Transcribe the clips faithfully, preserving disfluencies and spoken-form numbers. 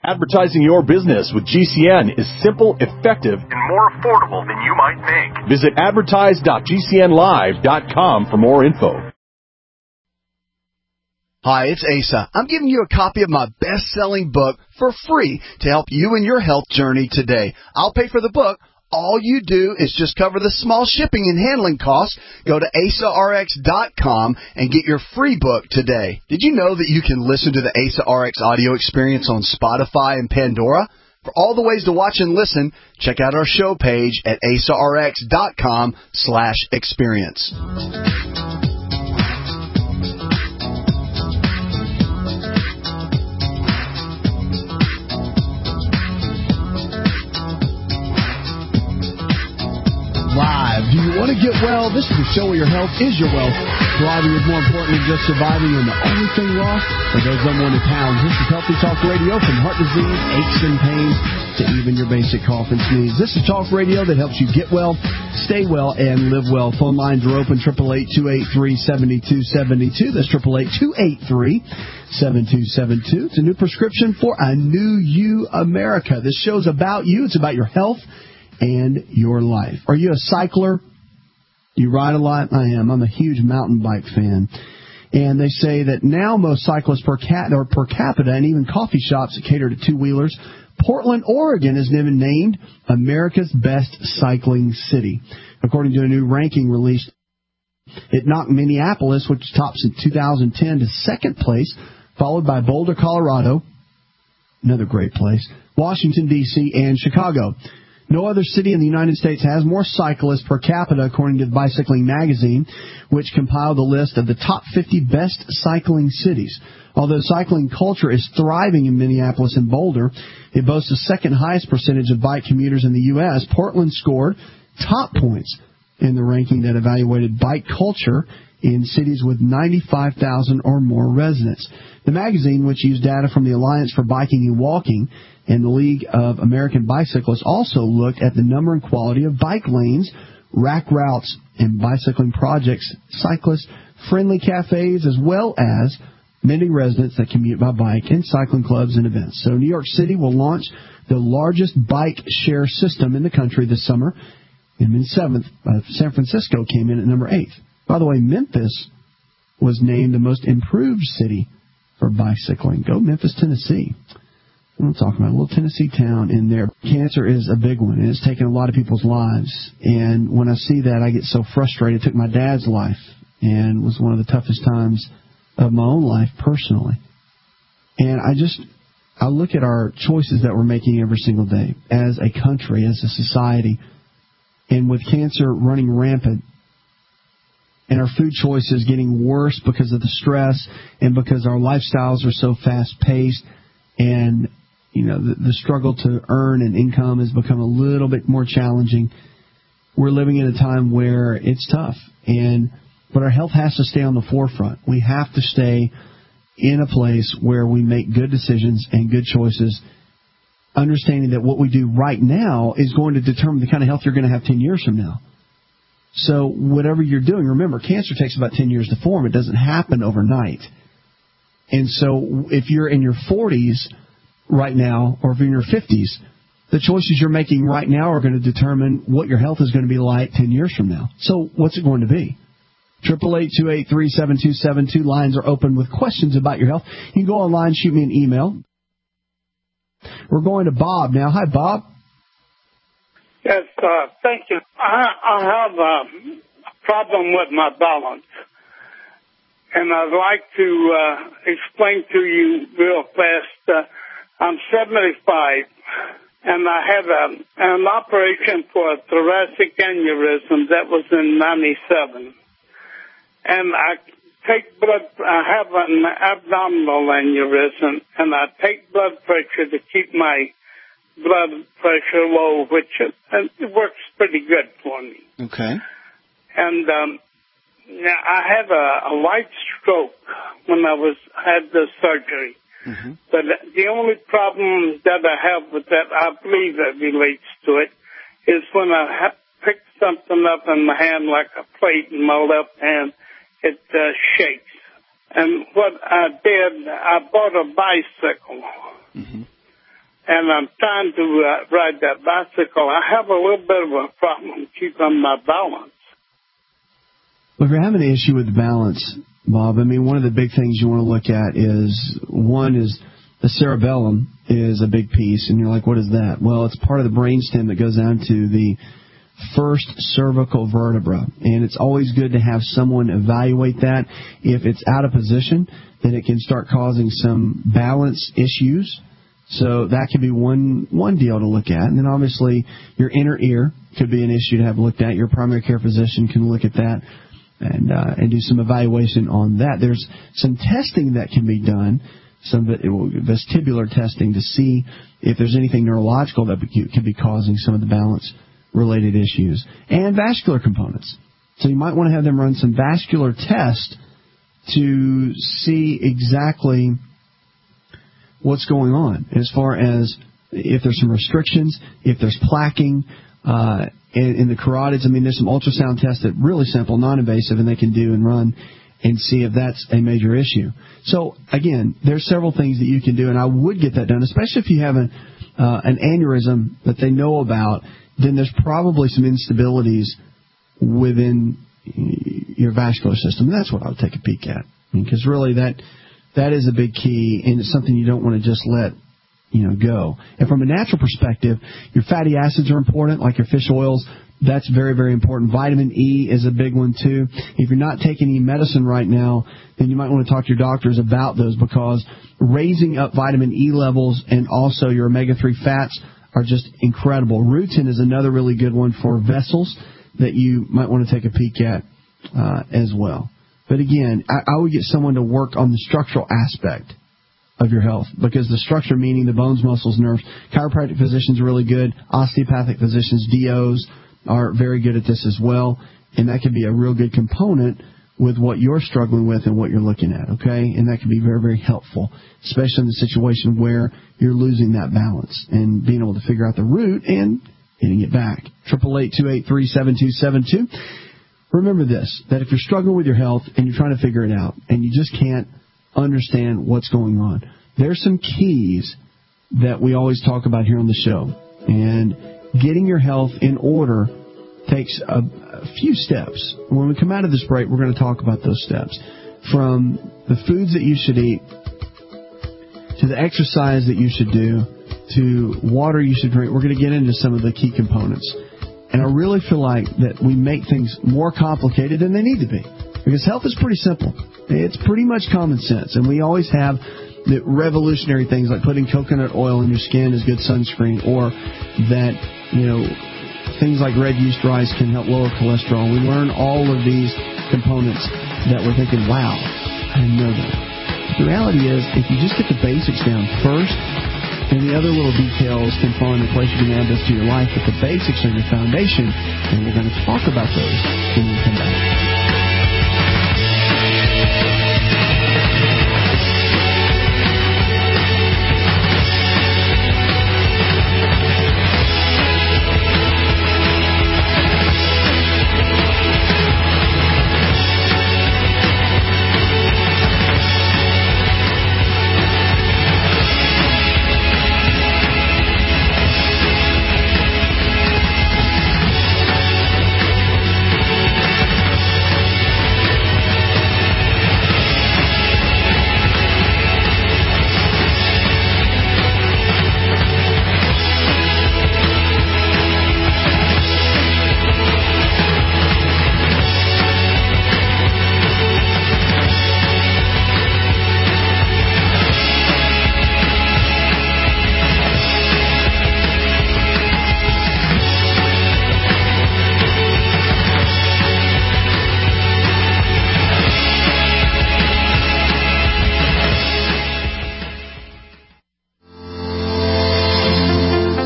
Advertising your business with G C N is simple, effective, and more affordable than you might think. Visit advertise dot g c n live dot com for more info. Hi, it's Asa. I'm giving you a copy of my best-selling book for free to help you in your health journey today. I'll pay for the book. All you do is just cover the small shipping and handling costs. Go to asa r x dot com and get your free book today. Did you know that you can listen to the Asa R X audio experience on Spotify and Pandora? For all the ways to watch and listen, check out our show page at asa r x dot com slash experience. Live. Do you want to get well? This is the show where your health is your wealth. Thriving is more important than just surviving, and the only thing wrong are those unwanted pounds. This is Healthy Talk Radio, from heart disease, aches and pains, to even your basic cough and sneeze. This is Talk Radio that helps you get well, stay well, and live well. Phone lines are open, eight eight eight, two eight three, seven two seven two. That's eight eight eight, two eight three, seven two seven two. It's a new prescription for a new you, America. This show's about you. It's about your health and your life. Are you a cycler? You ride a lot? I am. I'm a huge mountain bike fan. And they say that now most cyclists per, cat, or per capita, and even coffee shops that cater to two-wheelers, Portland, Oregon is even named America's best cycling city. According to a new ranking released, it knocked Minneapolis, which tops in two thousand ten, to second place, followed by Boulder, Colorado, another great place, Washington, D C, and Chicago. No other city in the United States has more cyclists per capita, according to Bicycling Magazine, which compiled a list of the top fifty best cycling cities. Although cycling culture is thriving in Minneapolis and Boulder, it boasts the second highest percentage of bike commuters in the U S Portland scored top points in the ranking that evaluated bike culture in cities with ninety-five thousand or more residents. The magazine, which used data from the Alliance for Biking and Walking and the League of American Bicyclists, also looked at the number and quality of bike lanes, rack routes, and bicycling projects, cyclist-friendly cafes, as well as many residents that commute by bike, and cycling clubs and events. So New York City will launch the largest bike share system in the country this summer. And in seventh, uh, San Francisco came in at number eighth. By the way, Memphis was named the most improved city for bicycling. Go Memphis, Tennessee. I'm talking about a little Tennessee town in there. Cancer is a big one, and it's taken a lot of people's lives. And when I see that, I get so frustrated. It took my dad's life, and was one of the toughest times of my own life personally. And I just, I look at our choices that we're making every single day as a country, as a society, and with cancer running rampant, and our food choices getting worse because of the stress and because our lifestyles are so fast-paced, and you know the, the struggle to earn an income has become a little bit more challenging. We're living in a time where it's tough, and but our health has to stay on the forefront. We have to stay in a place where we make good decisions and good choices, understanding that what we do right now is going to determine the kind of health you're going to have ten years from now. So whatever you're doing, remember, cancer takes about ten years to form. It doesn't happen overnight. And so if you're in your forties right now, or if you're in your fifties, the choices you're making right now are going to determine what your health is going to be like ten years from now. So what's it going to be? eight eight eight, two eight three, seven two seven two. Lines are open with questions about your health. You can go online, shoot me an email. We're going to Bob now. Hi, Bob. Yes, uh, thank you. I, I have a problem with my balance, and I'd like to uh, explain to you real fast. Uh, I'm seventy-five, and I had a, an operation for a thoracic aneurysm that was in ninety-seven. And I take blood, I have an abdominal aneurysm, and I take blood pressure to keep my blood pressure low, which it, it works pretty good for me. Okay. And um, now I had a, a light stroke when I was had the surgery. Mm-hmm. But the only problem that I have with that, I believe it relates to it, is when I ha- pick something up in my hand like a plate in my left hand, it uh, shakes. And what I did, I bought a bicycle. Mm-hmm. and I'm trying to uh, ride that bicycle. I have a little bit of a problem keeping my balance. Well, if you're having an issue with the balance, Bob, I mean, one of the big things you want to look at is, one is the cerebellum is a big piece, and you're like, what is that? Well, it's part of the brainstem that goes down to the first cervical vertebra, and it's always good to have someone evaluate that. If it's out of position, then it can start causing some balance issues. So that could be one one deal to look at. And then obviously your inner ear could be an issue to have looked at. Your primary care physician can look at that and uh, and do some evaluation on that. There's some testing that can be done, some vestibular testing, to see if there's anything neurological that can be causing some of the balance-related issues, and vascular components. So you might want to have them run some vascular tests to see exactly what's going on as far as if there's some restrictions, if there's plaquing uh, in, in the carotids. I mean, there's some ultrasound tests that are really simple, non-invasive, and they can do and run and see if that's a major issue. So, again, there's several things that you can do, and I would get that done, especially if you have an, uh, an aneurysm that they know about. Then there's probably some instabilities within your vascular system. And that's what I would take a peek at, because really that that is a big key, and it's something you don't want to just let you know go. And from a natural perspective, your fatty acids are important, like your fish oils. That's very, very important. Vitamin E is a big one, too. If you're not taking any medicine right now, then you might want to talk to your doctors about those, because raising up vitamin E levels and also your omega three fats are just incredible. Rutin is another really good one for vessels that you might want to take a peek at uh, as well. But again, I, I would get someone to work on the structural aspect of your health, because the structure, meaning the bones, muscles, nerves. Chiropractic physicians are really good. Osteopathic physicians, D Os, are very good at this as well, and that can be a real good component with what you're struggling with and what you're looking at, okay? And that can be very, very helpful, especially in the situation where you're losing that balance and being able to figure out the root and getting it back. eight eight eight, two eight three, seven two seven two. Remember this, that if you're struggling with your health and you're trying to figure it out and you just can't understand what's going on, there's some keys that we always talk about here on the show. And getting your health in order takes a, a few steps. When we come out of this break, we're going to talk about those steps. From the foods that you should eat, to the exercise that you should do, to water you should drink. We're going to get into some of the key components. And I really feel like that we make things more complicated than they need to be. Because health is pretty simple. It's pretty much common sense. And we always have the revolutionary things like putting coconut oil in your skin as good sunscreen, or that, you know, things like red yeast rice can help lower cholesterol. We learn all of these components that we're thinking, wow, I didn't know that. But the reality is, if you just get the basics down first, and the other little details can fall into place, you can add those to your life, but the basics are your foundation, and we're going to talk about those when we come back.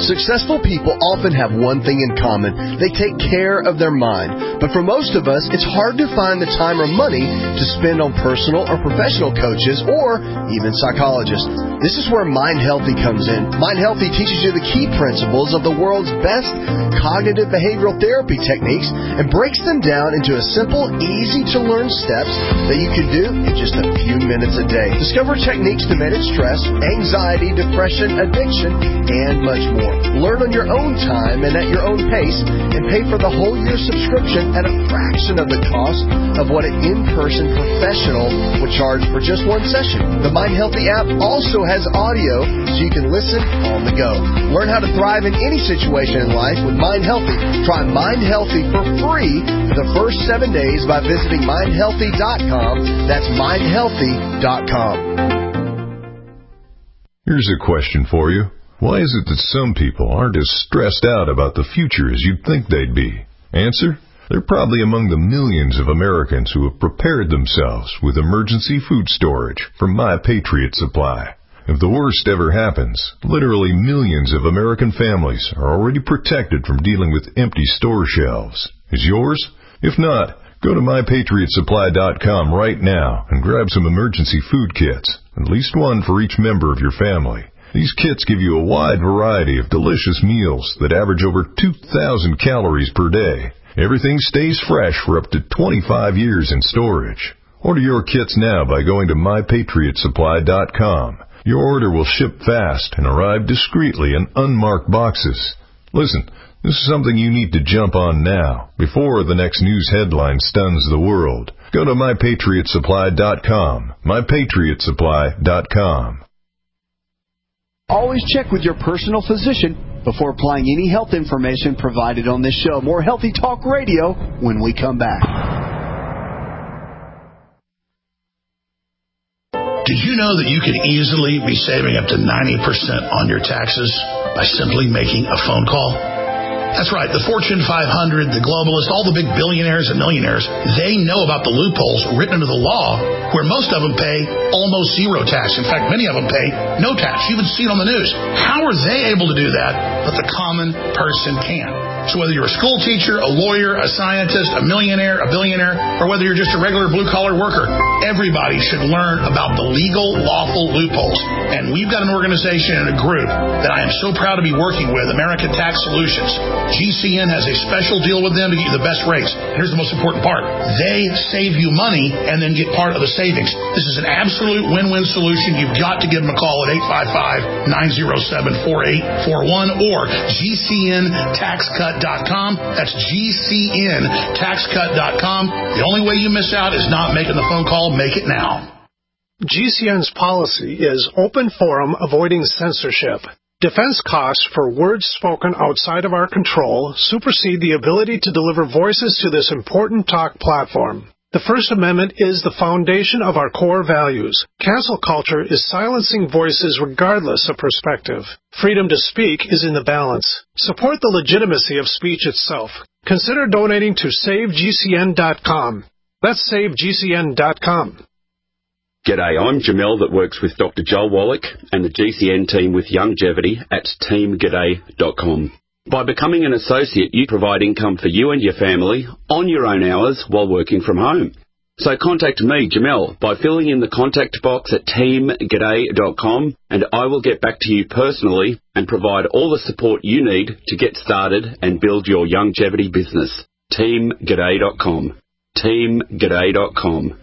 Successful people often have one thing in common. They take care of their mind. But for most of us, it's hard to find the time or money to spend on personal or professional coaches or even psychologists. This is where Mind Healthy comes in. Mind Healthy teaches you the key principles of the world's best cognitive behavioral therapy techniques and breaks them down into a simple, easy-to-learn steps that you can do in just a few minutes a day. Discover techniques to manage stress, anxiety, depression, addiction, and much more. Learn on your own time and at your own pace, and pay for the whole year subscription at a fraction of the cost of what an in-person professional would charge for just one session. The Mind Healthy app also has audio so you can listen on the go. Learn how to thrive in any situation in life with Mind Healthy. Try Mind Healthy for free for the first seven days by visiting mind healthy dot com. That's mind healthy dot com. Here's a question for you. Why is it that some people aren't as stressed out about the future as you'd think they'd be? Answer: they're probably among the millions of Americans who have prepared themselves with emergency food storage from My Patriot Supply. If the worst ever happens, literally millions of American families are already protected from dealing with empty store shelves. Is yours? If not, go to my patriot supply dot com right now and grab some emergency food kits, at least one for each member of your family. These kits give you a wide variety of delicious meals that average over two thousand calories per day. Everything stays fresh for up to twenty-five years in storage. Order your kits now by going to my patriot supply dot com. Your order will ship fast and arrive discreetly in unmarked boxes. Listen, this is something you need to jump on now, before the next news headline stuns the world. Go to my patriot supply dot com. my patriot supply dot com. Always check with your personal physician before applying any health information provided on this show. More Healthy Talk Radio when we come back. Did you know that you can easily be saving up to ninety percent on your taxes by simply making a phone call? That's right. The Fortune five hundred, the globalists, all the big billionaires and millionaires, they know about the loopholes written into the law where most of them pay almost zero tax. In fact, many of them pay no tax. You even see it on the news. How are they able to do that, but the common person can't? So whether you're a school teacher, a lawyer, a scientist, a millionaire, a billionaire, or whether you're just a regular blue-collar worker, everybody should learn about the legal, lawful loopholes. And we've got an organization and a group that I am so proud to be working with, American Tax Solutions. G C N has a special deal with them to get you the best rates. And here's the most important part. They save you money and then get part of the savings. This is an absolute win-win solution. You've got to give them a call at eight five five, nine oh seven, four eight four one or G C N tax cut dot com. That's G C N tax cut dot com. The only way you miss out is not making the phone call. Make it now. G C N's policy is open forum, avoiding censorship. Defense costs for words spoken outside of our control supersede the ability to deliver voices to this important talk platform. The First Amendment is the foundation of our core values. Cancel culture is silencing voices regardless of perspective. Freedom to speak is in the balance. Support the legitimacy of speech itself. Consider donating to save G C N dot com. That's save G C N dot com. G'day, I'm Jamel that works with Doctor Joel Wallach and the G C N team with Longevity at team g'day dot com. By becoming an associate, you provide income for you and your family on your own hours while working from home. So contact me, Jamel, by filling in the contact box at team g'day dot com, and I will get back to you personally and provide all the support you need to get started and build your longevity business. team g'day dot com. team g'day dot com.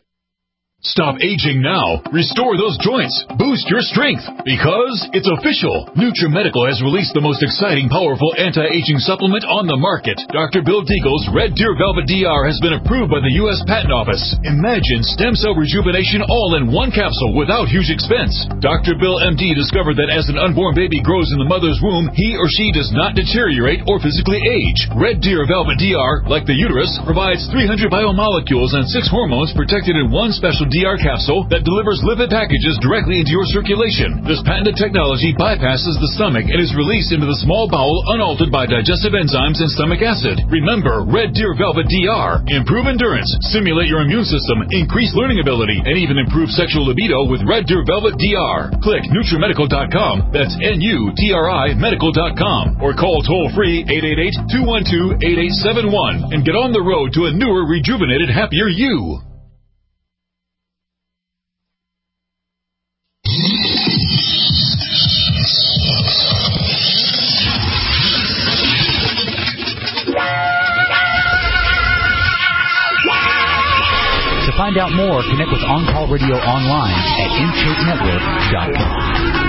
Stop aging now. Restore those joints. Boost your strength. Because it's official. NutriMedical has released the most exciting, powerful anti-aging supplement on the market. Doctor Bill Deagle's Red Deer Velvet D R has been approved by the U S Patent Office. Imagine stem cell rejuvenation all in one capsule without huge expense. Doctor Bill M D discovered that as an unborn baby grows in the mother's womb, he or she does not deteriorate or physically age. Red Deer Velvet D R, like the uterus, provides three hundred biomolecules and six hormones protected in one special D R capsule that delivers lipid packages directly into your circulation. This patented technology bypasses the stomach and is released into the small bowel unaltered by digestive enzymes and stomach acid. Remember, Red Deer Velvet D R. Improve endurance, stimulate your immune system, increase learning ability, and even improve sexual libido with Red Deer Velvet D R. Click NutriMedical dot com, that's N U T R I medical dot com, or call toll-free eight eight eight, two one two, eight eight seven one and get on the road to a newer, rejuvenated, happier you. To find out more, connect with On Call Radio online at intake network dot com.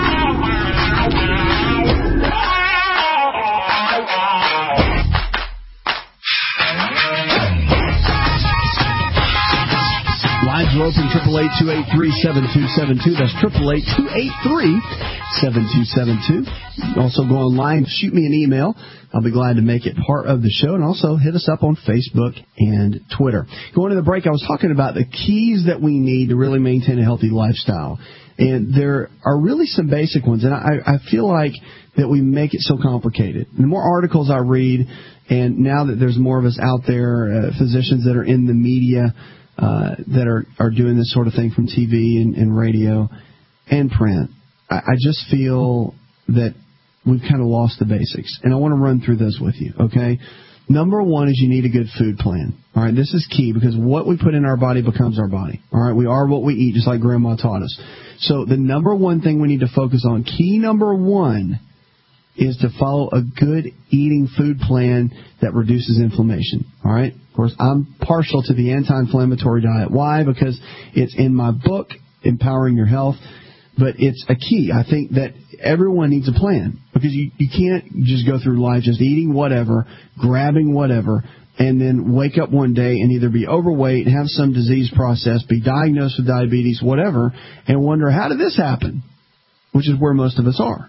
Lines are open, triple eight, two eight three, seven two seven two. That's triple eight, two eight three, seven two seven two. Also go online, shoot me an email. I'll be glad to make it part of the show. And also hit us up on Facebook and Twitter. Going to the break, I was talking about the keys that we need to really maintain a healthy lifestyle. And there are really some basic ones. And I, I feel like that we make it so complicated. The more articles I read, and now that there's more of us out there, uh, physicians that are in the media, Uh, that are, are doing this sort of thing from T V and, and radio and print, I, I just feel that we've kind of lost the basics. And I want to run through those with you, okay? Number one is you need a good food plan. All right, this is key because what we put in our body becomes our body. All right, we are what we eat, just like Grandma taught us. So the number one thing we need to focus on, key number one, is to follow a good eating food plan that reduces inflammation. All right? Of course, I'm partial to the anti-inflammatory diet. Why? Because it's in my book, Empowering Your Health, but it's a key. I think that everyone needs a plan because you, you can't just go through life just eating whatever, grabbing whatever, and then wake up one day and either be overweight, have some disease process, be diagnosed with diabetes, whatever, and wonder, how did this happen? Which is where most of us are.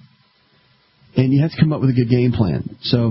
And you have to come up with a good game plan. So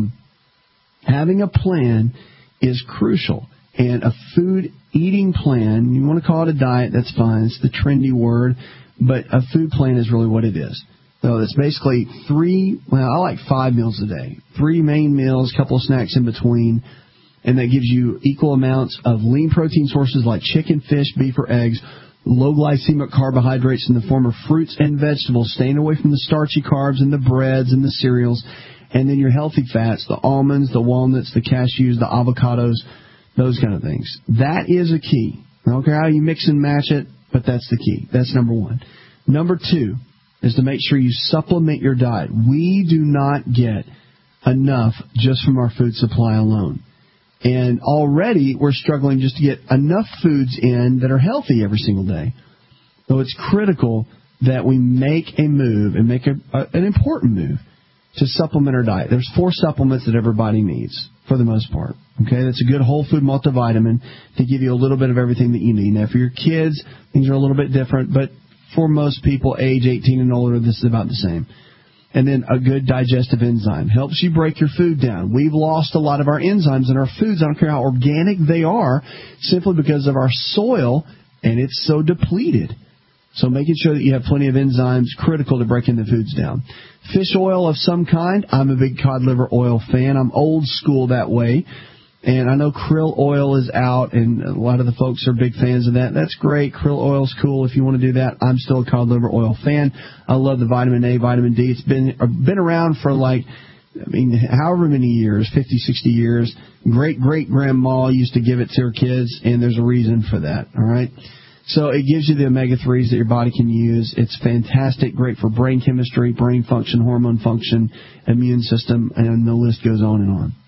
having a plan is crucial. And a food eating plan, you want to call it a diet, that's fine. It's the trendy word. But a food plan is really what it is. So it's basically three, well, I like five meals a day. Three main meals, a couple of snacks in between. And that gives you equal amounts of lean protein sources like chicken, fish, beef, or eggs. Low glycemic carbohydrates in the form of fruits and vegetables, staying away from the starchy carbs and the breads and the cereals, and then your healthy fats, the almonds, the walnuts, the cashews, the avocados, those kind of things. That is a key. I don't care how you mix and match it, but that's the key. That's number one. Number two is to make sure you supplement your diet. We do not get enough just from our food supply alone. And already we're struggling just to get enough foods in that are healthy every single day. So it's critical that we make a move and make a, a, an important move to supplement our diet. There's four supplements that everybody needs for the most part. Okay, that's a good whole food multivitamin to give you a little bit of everything that you need. Now, for your kids, things are a little bit different, but for most people age eighteen and older, this is about the same. And then a good digestive enzyme helps you break your food down. We've lost a lot of our enzymes in our foods. I don't care how organic they are, simply because of our soil, and it's so depleted. So making sure that you have plenty of enzymes, critical to breaking the foods down. Fish oil of some kind. I'm a big cod liver oil fan. I'm old school that way. And I know krill oil is out, and a lot of the folks are big fans of that. That's great. Krill oil's cool if you want to do that. I'm still a cod liver oil fan. I love the vitamin A, vitamin D. It's been been around for like, I mean, however many years, fifty, sixty years. Great-great-grandma used to give it to her kids, and there's a reason for that, all right? So it gives you the omega threes that your body can use. It's fantastic, great for brain chemistry, brain function, hormone function, immune system, and the list goes on and on.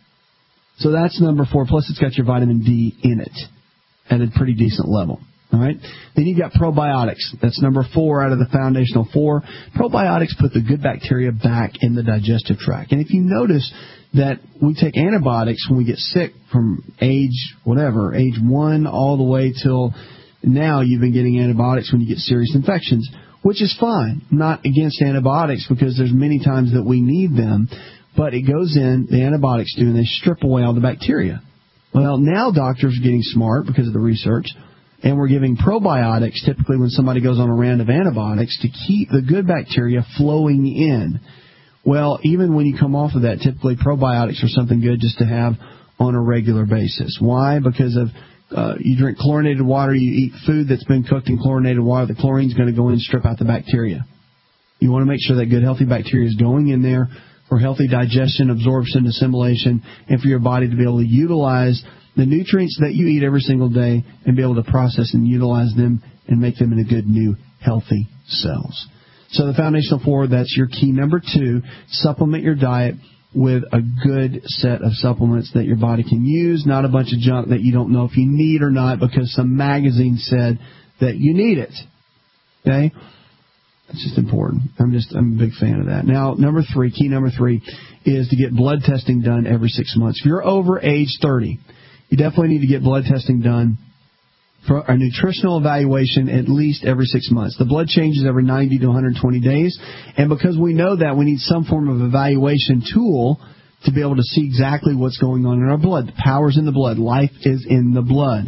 So that's number four. Plus, it's got your vitamin D in it at a pretty decent level. All right. Then you got probiotics. That's number four out of the foundational four. Probiotics put the good bacteria back in the digestive tract. And if you notice that we take antibiotics when we get sick from age whatever, age one all the way till now, you've been getting antibiotics when you get serious infections, which is fine. I'm not against antibiotics because there's many times that we need them. But it goes in, the antibiotics do, and they strip away all the bacteria. Well, now doctors are getting smart because of the research, And we're giving probiotics typically when somebody goes on a round of antibiotics to keep the good bacteria flowing in. Well, even when you come off of that, typically probiotics are something good just to have on a regular basis. Why? Because of uh, you drink chlorinated water, you eat food that's been cooked in chlorinated water, the chlorine's going to go in and strip out the bacteria. You want to make sure that good, healthy bacteria is going in there for healthy digestion, absorption, assimilation, and for your body to be able to utilize the nutrients that you eat every single day and be able to process and utilize them and make them into good, new, healthy cells. So the foundational four, that's your key number two. Supplement your diet with a good set of supplements that your body can use, not a bunch of junk that you don't know if you need or not because some magazine said that you need it. Okay? It's just important. I'm just I'm a big fan of that. Now, number three, key number three, is to get blood testing done every six months. If you're over age thirty, you definitely need to get blood testing done for a nutritional evaluation at least every six months. The blood changes every ninety to one hundred twenty days, and because we know that, we need some form of evaluation tool to be able to see exactly what's going on in our blood. The power's in the blood. Life is in the blood.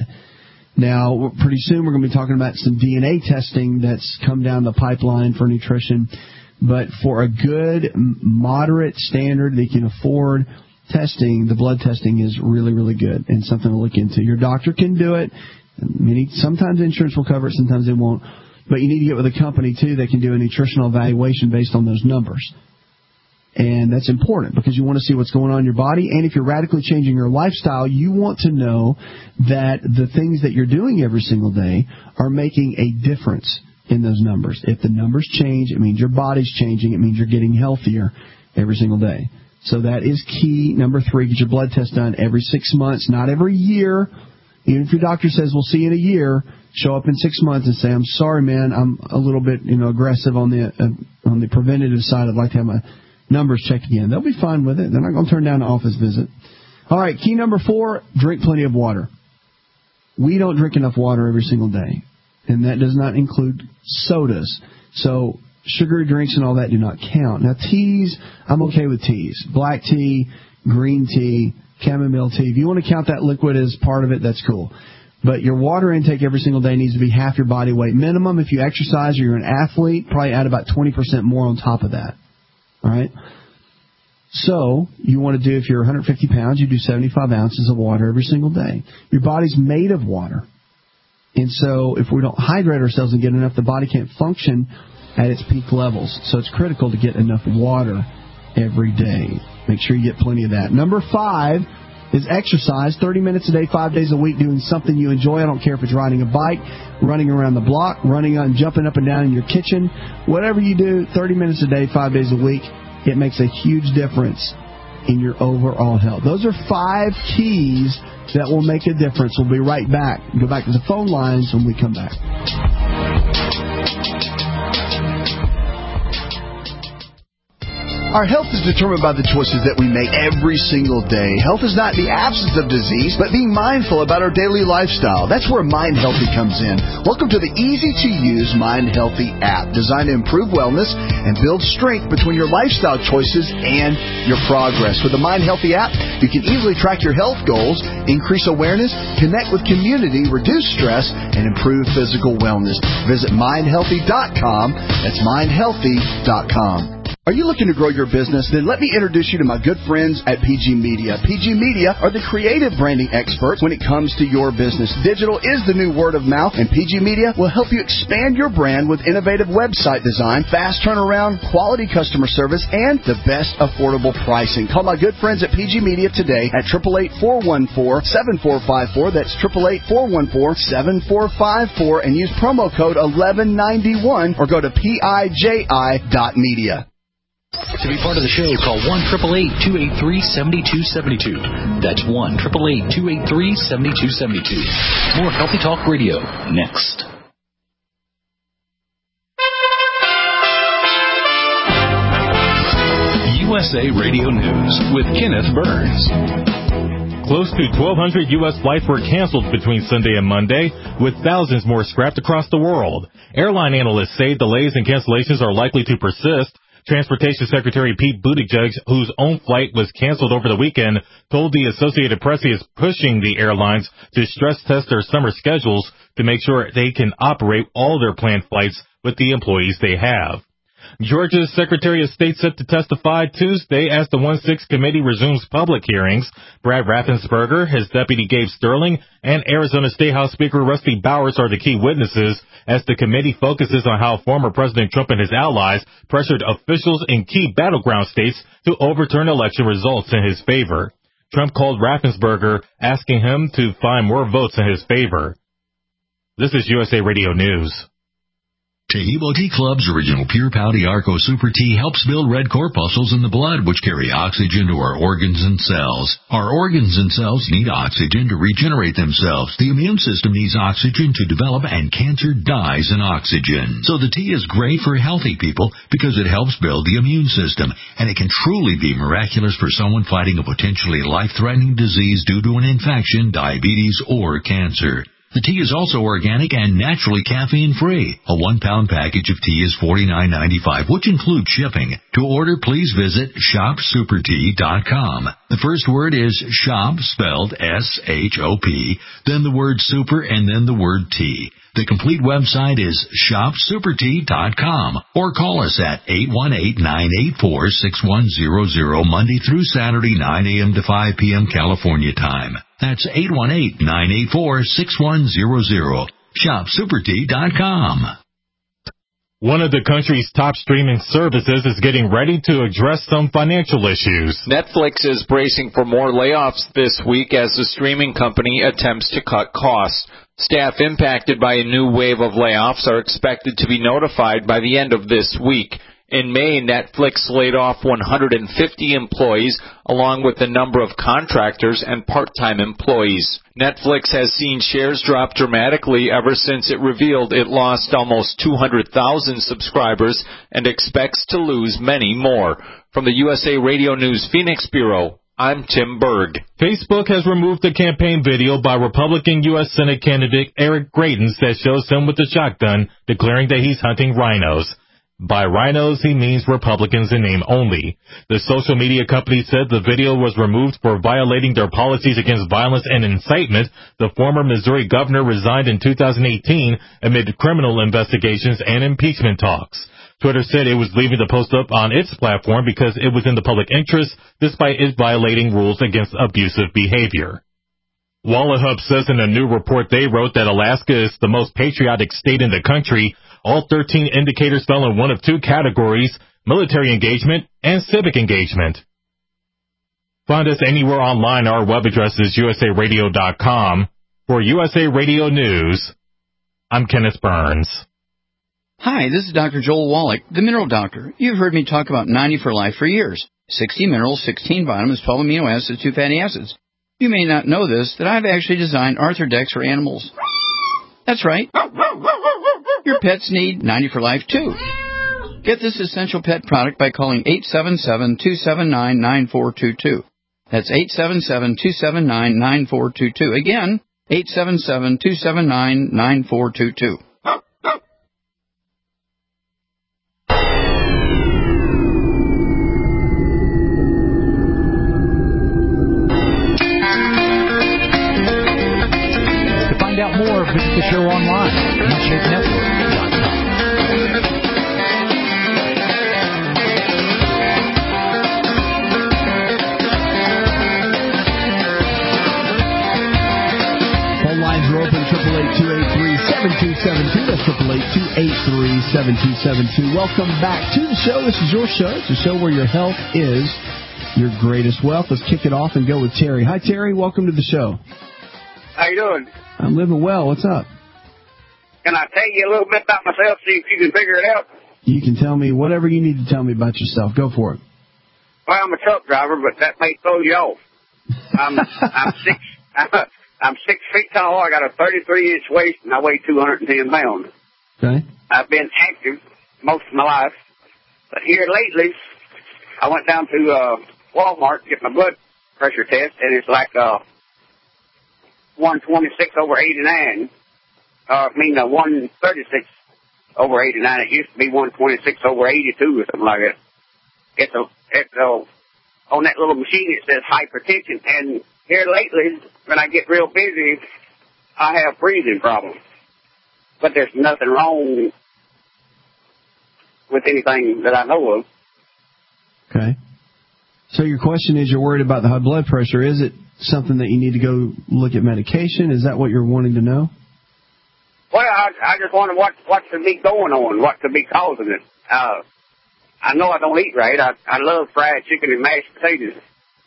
Now, pretty soon we're going to be talking about some D N A testing that's come down the pipeline for nutrition, but for a good, moderate standard that you can afford, testing, the blood testing is really, really good and something to look into. Your doctor can do it. Many, sometimes insurance will cover it, sometimes it won't. But you need to get with a company, too, that can do a nutritional evaluation based on those numbers. And that's important because you want to see what's going on in your body. And if you're radically changing your lifestyle, you want to know that the things that you're doing every single day are making a difference in those numbers. If the numbers change, it means your body's changing. It means you're getting healthier every single day. So that is key. Number three, get your blood test done every six months, not every year. Even if your doctor says, we'll see you in a year, show up in six months and say, I'm sorry, man, I'm a little bit, you know, aggressive on the uh, on the preventative side. I'd like to have my numbers checked again. They'll be fine with it. They're not going to turn down an office visit. All right, key number four, drink plenty of water. We don't drink enough water every single day, and that does not include sodas. So sugary drinks and all that do not count. Now, teas, I'm okay with teas. Black tea, green tea, chamomile tea. If you want to count that liquid as part of it, that's cool. But your water intake every single day needs to be half your body weight minimum. If you exercise or you're an athlete, probably add about twenty percent more on top of that. All right? So you want to do, if you're one hundred fifty pounds, you do seventy-five ounces of water every single day. Your body's made of water. And so if we don't hydrate ourselves and get enough, the body can't function at its peak levels. So it's critical to get enough water every day. Make sure you get plenty of that. Number five is exercise. thirty minutes a day, five days a week, doing something you enjoy. I don't care if it's riding a bike, running around the block, running and jumping up and down in your kitchen. Whatever you do, thirty minutes a day, five days a week, it makes a huge difference in your overall health. Those are five keys that will make a difference. We'll be right back. Go back to the phone lines when we come back. Our health is determined by the choices that we make every single day. Health is not the absence of disease, but being mindful about our daily lifestyle. That's where Mind Healthy comes in. Welcome to the easy-to-use Mind Healthy app, designed to improve wellness and build strength between your lifestyle choices and your progress. With the Mind Healthy app, you can easily track your health goals, increase awareness, connect with community, reduce stress, and improve physical wellness. Visit mind healthy dot com. That's mind healthy dot com. Are you looking to grow your business? Then let me introduce you to my good friends at P G Media. P G Media are the creative branding experts when it comes to your business. Digital is the new word of mouth, and P G Media will help you expand your brand with innovative website design, fast turnaround, quality customer service, and the best affordable pricing. Call my good friends at P G Media today at eight eight eight, four one four, seven four five four. That's eight eight eight, four one four, seven four five four, and use promo code eleven ninety-one or go to P I J I dot media. To be part of the show, call one eight eight eight, two eight three, seven two seven two. That's one eight eight eight, two eight three, seven two seven two. More Healthy Talk Radio next. U S A Radio News with Kenneth Burns. Close to twelve hundred U S flights were canceled between Sunday and Monday, with thousands more scrapped across the world. Airline analysts say delays and cancellations are likely to persist, Transportation Secretary Pete Buttigieg, whose own flight was canceled over the weekend, told the Associated Press he is pushing the airlines to stress test their summer schedules to make sure they can operate all their planned flights with the employees they have. Georgia's Secretary of State set to testify Tuesday as the one six committee resumes public hearings. Brad Raffensperger, his deputy Gabe Sterling, and Arizona State House Speaker Rusty Bowers are the key witnesses as the committee focuses on how former President Trump and his allies pressured officials in key battleground states to overturn election results in his favor. Trump called Raffensperger, asking him to find more votes in his favor. This is U S A Radio News. Tehebo Tea Club's original Pure Pouty Arco Super Tea helps build red corpuscles in the blood, which carry oxygen to our organs and cells. Our organs and cells need oxygen to regenerate themselves. The immune system needs oxygen to develop, and cancer dies in oxygen. So the tea is great for healthy people because it helps build the immune system, and it can truly be miraculous for someone fighting a potentially life-threatening disease due to an infection, diabetes, or cancer. The tea is also organic and naturally caffeine-free. A one-pound package of tea is forty-nine ninety-five, which includes shipping. To order, please visit shop super tea dot com. The first word is shop, spelled S H O P, then the word super, and then the word tea. The complete website is shop super tea dot com, or call us at eight one eight, nine eight four, six one zero zero Monday through Saturday, nine a.m. to five p.m. California time. That's eight one eight, nine eight four, six one zero zero. shop super tea dot com. One of the country's top streaming services is getting ready to address some financial issues. Netflix is bracing for more layoffs this week as the streaming company attempts to cut costs. Staff impacted by a new wave of layoffs are expected to be notified by the end of this week. In May, Netflix laid off one hundred fifty employees, along with a number of contractors and part-time employees. Netflix has seen shares drop dramatically ever since it revealed it lost almost two hundred thousand subscribers and expects to lose many more. From the U S A Radio News Phoenix Bureau, I'm Tim Berg. Facebook has removed a campaign video by Republican U S Senate candidate Eric Greitens that shows him with a shotgun declaring that he's hunting rhinos. By rhinos, he means Republicans in name only. The social media company said the video was removed for violating their policies against violence and incitement. The former Missouri governor resigned in two thousand eighteen amid criminal investigations and impeachment talks. Twitter said it was leaving the post up on its platform because it was in the public interest, despite it violating rules against abusive behavior. WalletHub says in a new report they wrote that Alaska is the most patriotic state in the country. All thirteen indicators fell in one of two categories, military engagement and civic engagement. Find us anywhere online. Our web address is U S A radio dot com. For U S A Radio News, I'm Kenneth Burns. Hi, this is Doctor Joel Wallach, the Mineral Doctor. You've heard me talk about ninety for Life for years. sixty minerals, sixteen vitamins, twelve amino acids, two fatty acids. You may not know this, that I've actually designed Arthrodex for animals. That's right. Your pets need ninety for Life, too. Get this essential pet product by calling eight seven seven, two seven nine, nine four two two. That's eight seven seven, two seven nine, nine four two two. Again, eight seven seven, two seven nine, nine four two two. To find out more, visit the show online at Inshake Network dot com. Phone lines are open, triple eight, two eight three, seven two seven two. That's triple eight, two eight three, seven two seven two. Welcome back to the show. This is your show. It's a show where your health is your greatest wealth. Let's kick it off and go with Terry. Hi, Terry. Welcome to the show. How you doing? I'm living well. What's up? Can I tell you a little bit about myself, see if you can figure it out? You can tell me whatever you need to tell me about yourself. Go for it. Well, I'm a truck driver, but that may throw you off. I'm I'm six I'm six feet tall. I got a thirty-three inch waist, and I weigh two hundred ten pounds. Okay. I've been active most of my life, but here lately, I went down to uh, Walmart to get my blood pressure test, and it's like uh, one twenty-six over eighty-nine. Uh, I mean, uh, one thirty-six over eighty-nine. It used to be one twenty-six over eighty-two or something like that. it's a, it's a, on that little machine it says hypertension. And here lately, when I get real busy, I have breathing problems. But there's nothing wrong with anything that I know of. Okay. So your question is, you're worried about the high blood pressure. Is it something that you need to go look at medication? Is that what you're wanting to know? Well, I, I just wonder what, what could be going on, what could be causing it. Uh, I know I don't eat right. I, I love fried chicken and mashed potatoes.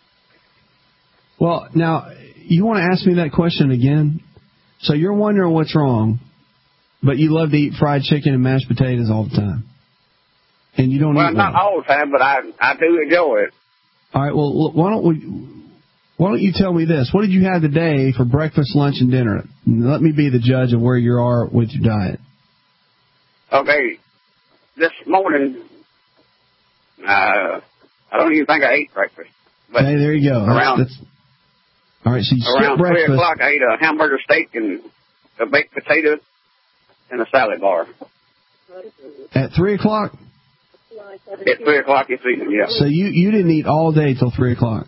Well, now, you want to ask me that question again? So you're wondering what's wrong, but you love to eat fried chicken and mashed potatoes all the time. And you don't well, eat not well. all the time, but I, I do enjoy it. All right, well, why don't we... Why don't you tell me this? What did you have today for breakfast, lunch, and dinner? Let me be the judge of where you are with your diet. Okay. This morning, uh, I don't even think I ate breakfast. But hey, there you go. Around, that's, that's, all right, so you around skip breakfast. three o'clock, I ate a hamburger steak and a baked potato and a salad bar. At three o'clock? At three o'clock this evening, yeah. So you, you didn't eat all day till three o'clock?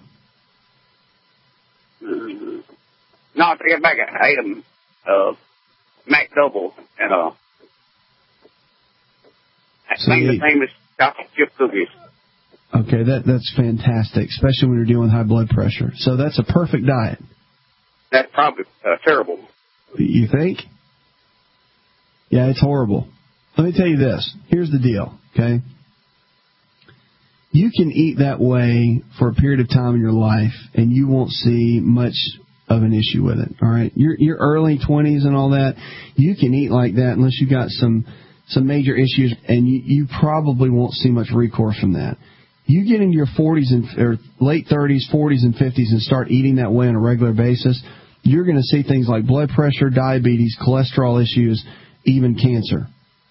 Mm-hmm. No, I take it back. I ate them, uh, Mac Double and, uh, so thing you, the same as chocolate chip cookies. Okay, that that's fantastic, especially when you're dealing with high blood pressure. So that's a perfect diet. That's probably uh, terrible. You think? Yeah, it's horrible. Let me tell you this. Here's the deal, okay? You can eat that way for a period of time in your life, and you won't see much of an issue with it, all right? Your your early twenties and all that, you can eat like that unless you got some some major issues, and you, you probably won't see much recourse from that. You get into your forties and or late thirties, forties, and fifties and start eating that way on a regular basis, you're going to see things like blood pressure, diabetes, cholesterol issues, even cancer.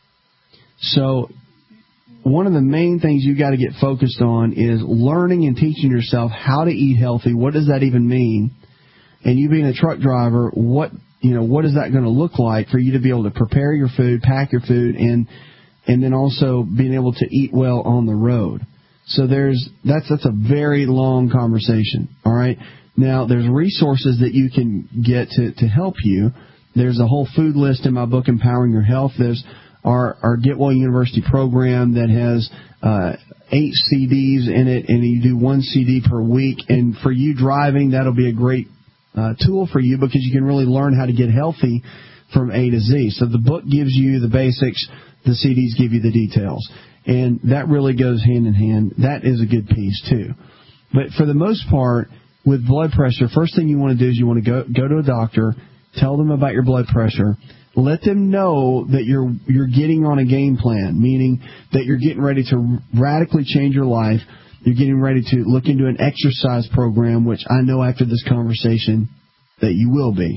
So one of the main things you got to get focused on is learning and teaching yourself how to eat healthy. What does that even mean? And you being a truck driver, what you know, what is that going to look like for you to be able to prepare your food, pack your food, and and then also being able to eat well on the road. So there's that's that's a very long conversation. All right. Now there's resources that you can get to, to help you. There's a whole food list in my book, Empowering Your Health. There's our our Get Well University program that has uh, eight C Ds in it, and you do one C D per week. And for you driving, that'll be a great uh, tool for you because you can really learn how to get healthy from A to Z. So the book gives you the basics. The C Ds give you the details. And that really goes hand in hand. That is a good piece, too. But for the most part, with blood pressure, first thing you want to do is you want to go go to a doctor, tell them about your blood pressure, let them know that you're you're getting on a game plan, meaning that you're getting ready to radically change your life. You're getting ready to look into an exercise program, which I know after this conversation that you will be.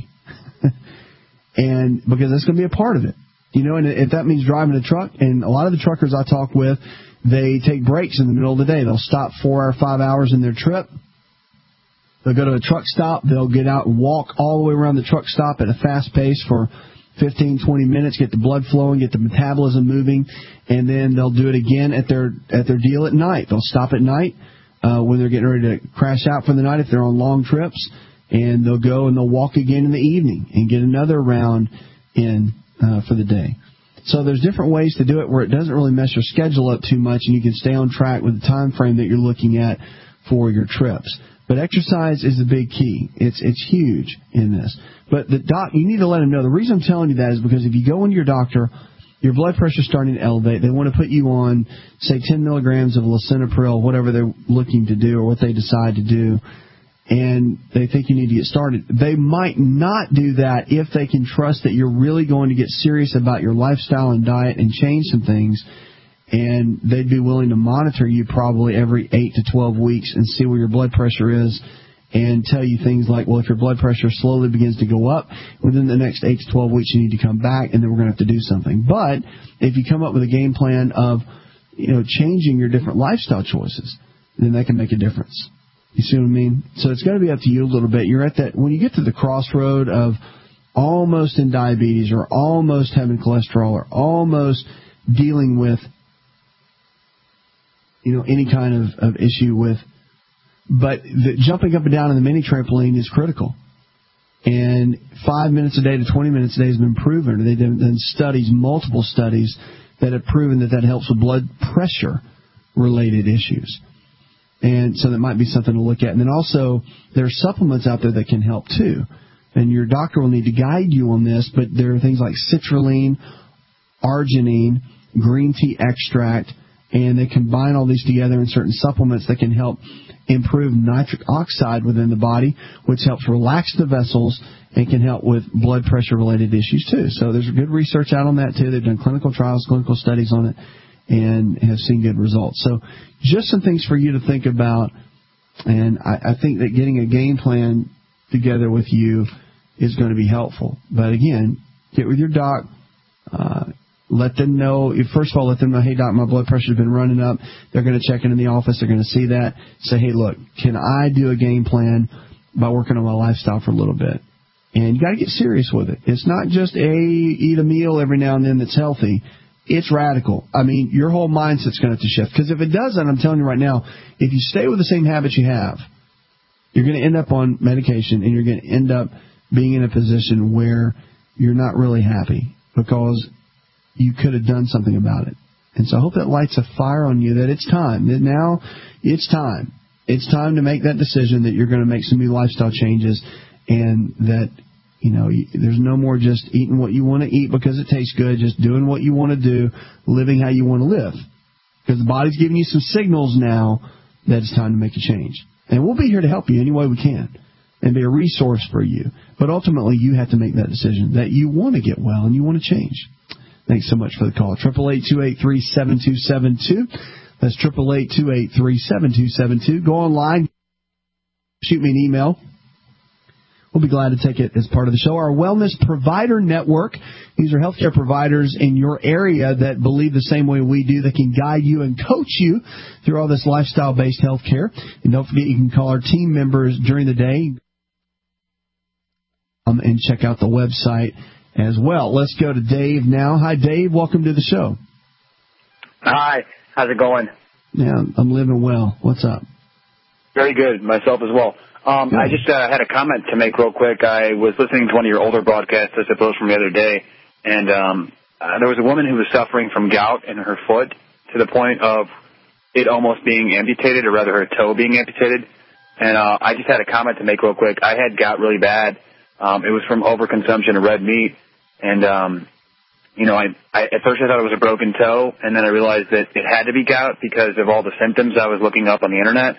And because that's going to be a part of it. You know, and if that means driving a truck, and a lot of the truckers I talk with, they take breaks in the middle of the day. They'll stop four or five hours in their trip. They'll go to a truck stop. They'll get out and walk all the way around the truck stop at a fast pace for fifteen, twenty minutes, get the blood flowing, get the metabolism moving, and then they'll do it again at their at their deal at night. They'll stop at night uh, when they're getting ready to crash out for the night if they're on long trips, and they'll go and they'll walk again in the evening and get another round in uh, for the day. So there's different ways to do it where it doesn't really mess your schedule up too much, and you can stay on track with the time frame that you're looking at for your trips. But exercise is the big key. It's it's huge in this. But the doc, you need to let them know. The reason I'm telling you that is because if you go into your doctor, your blood pressure's starting to elevate. They want to put you on, say, ten milligrams of lisinopril, whatever they're looking to do or what they decide to do, and they think you need to get started. They might not do that if they can trust that you're really going to get serious about your lifestyle and diet and change some things. And they'd be willing to monitor you probably every eight to twelve weeks and see where your blood pressure is and tell you things like, well, if your blood pressure slowly begins to go up, within the next eight to twelve weeks you need to come back and then we're going to have to do something. But if you come up with a game plan of, you know, changing your different lifestyle choices, then that can make a difference. You see what I mean? So it's got to be up to you a little bit. You're at that, when you get to the crossroad of almost in diabetes or almost having cholesterol or almost dealing with you know, any kind of, of issue with. But the, jumping up and down on the mini trampoline is critical. And five minutes a day to twenty minutes a day has been proven. They've done studies, multiple studies, that have proven that that helps with blood pressure-related issues. And so that might be something to look at. And then also, there are supplements out there that can help, too. And your doctor will need to guide you on this, but there are things like citrulline, arginine, green tea extract, and they combine all these together in certain supplements that can help improve nitric oxide within the body, which helps relax the vessels and can help with blood pressure-related issues, too. So there's good research out on that, too. They've done clinical trials, clinical studies on it, and have seen good results. So just some things for you to think about, and I, I think that getting a game plan together with you is going to be helpful. But, again, get with your doc. Uh, let them know, first of all, let them know, hey, doc, my blood pressure has been running up. They're going to check in in the office. They're going to see that. Say, hey, look, can I do a game plan by working on my lifestyle for a little bit? And you got to get serious with it. It's not just a eat a meal every now and then that's healthy. It's radical. I mean, your whole mindset's going to have to shift. Because if it doesn't, I'm telling you right now, if you stay with the same habits you have, you're going to end up on medication and you're going to end up being in a position where you're not really happy because you could have done something about it. And so I hope that lights a fire on you that it's time. That now it's time. It's time to make that decision that you're going to make some new lifestyle changes and that, you know, there's no more just eating what you want to eat because it tastes good, just doing what you want to do, living how you want to live. Because the body's giving you some signals now that it's time to make a change. And we'll be here to help you any way we can and be a resource for you. But ultimately, you have to make that decision that you want to get well and you want to change. Thanks so much for the call. eight eight eight, two eight three, seven two seven two. That's eight eight eight, two eight three, seven two seven two. Go online. Shoot me an email. We'll be glad to take it as part of the show. Our Wellness Provider Network. These are healthcare providers in your area that believe the same way we do. That can guide you and coach you through all this lifestyle-based healthcare. And don't forget, you can call our team members during the day um, and check out the website as well. Let's go to Dave now. Hi, Dave. Welcome to the show. Hi. How's it going? Yeah, I'm living well. What's up? Very good. Myself as well. Um, I just uh, had a comment to make real quick. I was listening to one of your older broadcasts, I suppose, from the other day, and um, uh, there was a woman who was suffering from gout in her foot to the point of it almost being amputated, or rather her toe being amputated. And uh, I just had a comment to make real quick. I had gout really bad. Um, it was from overconsumption of red meat. And, um, you know, I, I at first I thought it was a broken toe, and then I realized that it had to be gout because of all the symptoms I was looking up on the Internet.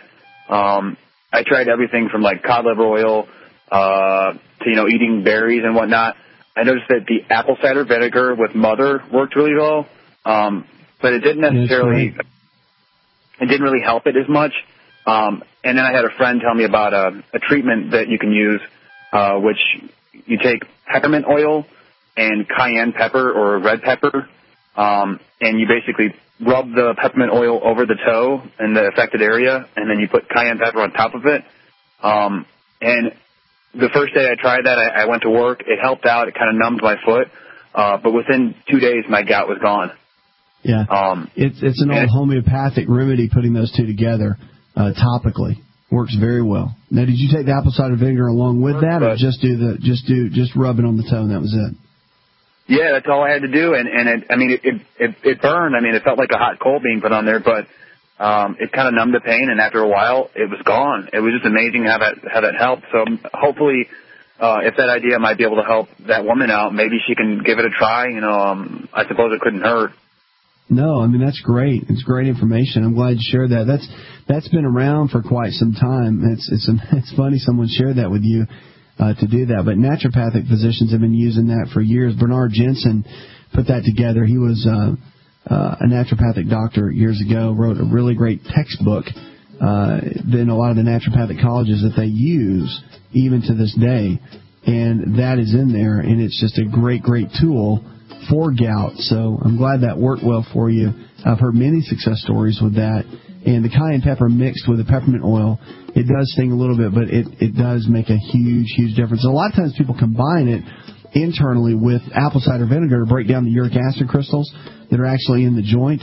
Um I tried everything from, like, cod liver oil uh, to, you know, eating berries and whatnot. I noticed that the apple cider vinegar with Mother worked really well, um, but it didn't necessarily – it didn't really help it as much. Um, and then I had a friend tell me about a, a treatment that you can use, uh, which you take peppermint oil and cayenne pepper or red pepper, um, and you basically – rub the peppermint oil over the toe in the affected area, and then you put cayenne pepper on top of it. Um, and the first day I tried that, I, I went to work. It helped out. It kind of numbed my foot. Uh, but within two days, my gout was gone. Yeah. Um, it's it's an old homeopathic remedy, putting those two together uh, topically. Works very well. Now, did you take the apple cider vinegar along with that, or just do the just do just rub it on the toe and that was it? Yeah, that's all I had to do, and, and it, I mean, it, it it burned. I mean, it felt like a hot coal being put on there, but um, it kind of numbed the pain, and after a while, it was gone. It was just amazing how that how that helped. So hopefully, uh, if that idea might be able to help that woman out, maybe she can give it a try. You know, um, I suppose it couldn't hurt. No, I mean, that's great. It's great information. I'm glad you shared that. That's that's been around for quite some time. It's it's it's funny someone shared that with you. Uh, to do that. But naturopathic physicians have been using that for years. Bernard Jensen put that together. He was uh, uh, a naturopathic doctor years ago, wrote a really great textbook uh, in a lot of the naturopathic colleges that they use even to this day. And that is in there, and it's just a great, great tool for gout. So I'm glad that worked well for you. I've heard many success stories with that. And the cayenne pepper mixed with the peppermint oil, it does sting a little bit, but it, it does make a huge, huge difference. A lot of times people combine it internally with apple cider vinegar to break down the uric acid crystals that are actually in the joint.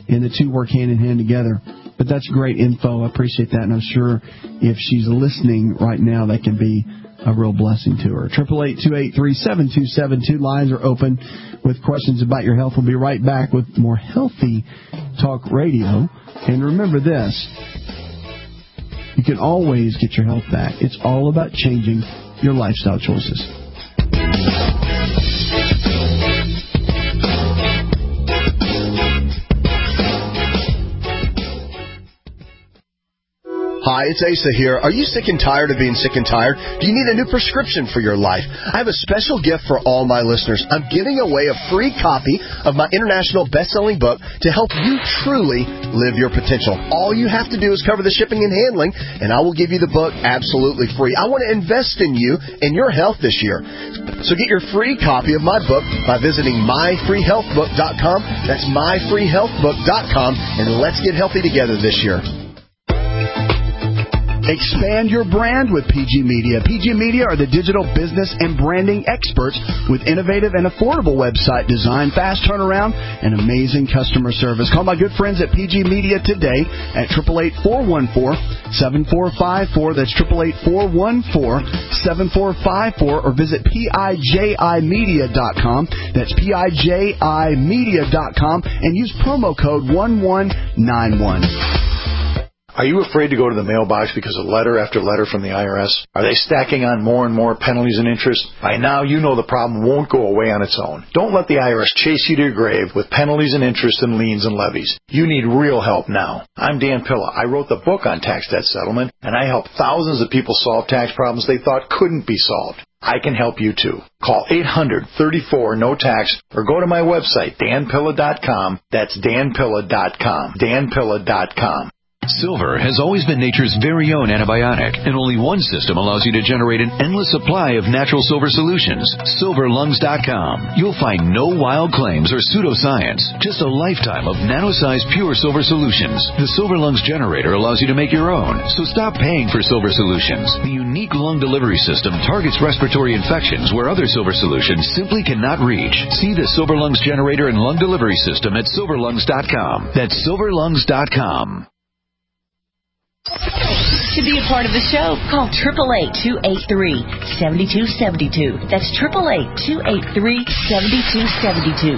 and the two work hand in hand together. But that's great info. I appreciate that, and I'm sure if she's listening right now, that can be a real blessing to her. Triple eight two eight three seven two seven two. Lines are open with questions about your health. We'll be right back with more Healthy Talk Radio. And remember this, you can always get your health back. It's all about changing your lifestyle choices. Hi, it's Asa here. Are you sick and tired of being sick and tired? Do you need a new prescription for your life? I have a special gift for all my listeners. I'm giving away a free copy of my international best-selling book to help you truly live your potential. All you have to do is cover the shipping and handling, and I will give you the book absolutely free. I want to invest in you and your health this year. So get your free copy of my book by visiting my free health book dot com. That's my free health book dot com, and let's get healthy together this year. Expand your brand with P G Media. P G Media are the digital business and branding experts with innovative and affordable website design, fast turnaround, and amazing customer service. Call my good friends at P G Media today at eight eight eight, four one four, seven four five four. That's eight eight eight, four one four, seven four five four. Or visit P I J I media dot com. That's P I J I media dot com and use promo code one one nine one. Are you afraid to go to the mailbox because of letter after letter from the I R S? Are they stacking on more and more penalties and interest? By now, you know the problem won't go away on its own. Don't let the I R S chase you to your grave with penalties and interest and liens and levies. You need real help now. I'm Dan Pilla. I wrote the book on tax debt settlement, and I help thousands of people solve tax problems they thought couldn't be solved. I can help you too. Call eight hundred, thirty-four, no tax or go to my website, dan pilla dot com. That's dan pilla dot com. dan pilla dot com. Silver has always been nature's very own antibiotic, and only one system allows you to generate an endless supply of natural silver solutions. silver lungs dot com. You'll find no wild claims or pseudoscience, just a lifetime of nano-sized pure silver solutions. The Silver Lungs generator allows you to make your own, so stop paying for silver solutions. The unique lung delivery system targets respiratory infections where other silver solutions simply cannot reach. See the Silver Lungs generator and lung delivery system at silver lungs dot com. That's silver lungs dot com. To be a part of the show, call eight eight eight, two eight three, seven two seven two. That's eight eight eight, two eight three, seven two seven two.